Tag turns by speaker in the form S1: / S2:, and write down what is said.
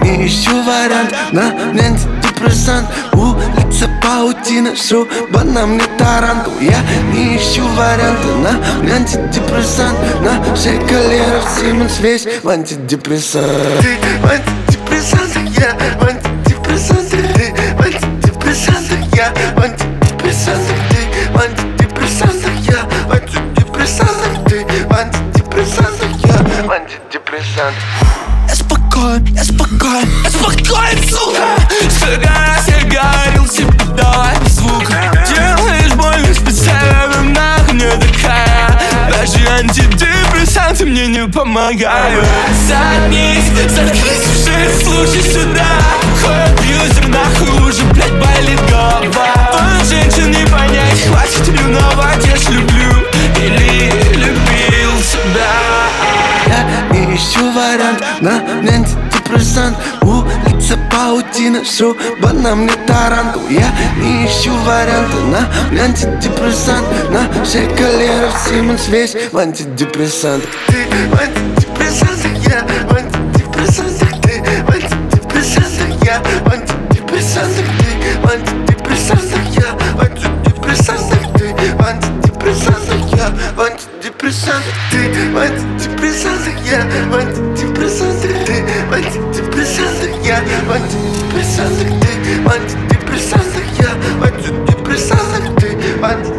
S1: не ищу вариант, на мне антидепрессант. Улица паутина, шуба на мне тарантул. Я не ищу варианты, на мне антидепрессант. На шее колеров Симмонс весь в антидепрессант. Ты в антидепрессантах, я в антидепрессантах. Ты в антидепрессантах, я в антидепрессантах. Ты в антидепрессантах, я в антидепрессантах. Ты в антидепрессантах, я в антидепрессантах.
S2: Я спокоен, я спокоен, я спокоен, сука. Сколько раз я говорил тебе, давай без звука. Делаешь больно специально, нахуй мне такая. Даже антидепрессанты мне не помогают. Заткнись уже, слушай сюда. Хуй абьюзер, нахуй уже, блядь, болит голова. Твою женщин не понять, хватит ревновать. Я ж люблю или любил тебя.
S1: Я не ищу вариант, на мне антидепрессант. Улица паутина, шуба на мне тарантул. Я не ищу варианты, на мне антидепрессант. На шее колеров Симмонс весь в антидепрессантах. Ты в антидепрессантах, я в антидепрессантах. Ты в антидепрессантах, я в антидепрессантах. Ты в антидепрессантах, я в антидепрессантах. Ты в антидепрессантах, я в антидепрессантах. Ты в антидепрессантах, я в антидепрессантах. Ты в антидепрессантах, я в антидепрессантах. Ты в антидепрессантах, я в антидепрессантах. Ты в антидепрессантах.